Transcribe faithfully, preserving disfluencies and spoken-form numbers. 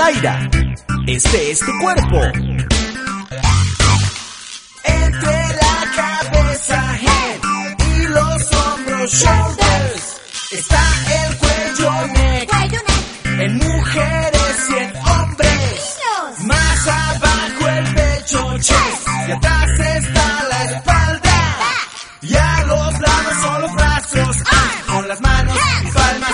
Zaira, este es tu cuerpo. Entre la cabeza, head, y los hombros, shoulders, está el cuello, neck, Cuello, neck. en mujeres y en hombres. Niños. Más abajo el pecho, chest, y atrás está la espalda. Y a los lados son los brazos, ah, con las manos y palmas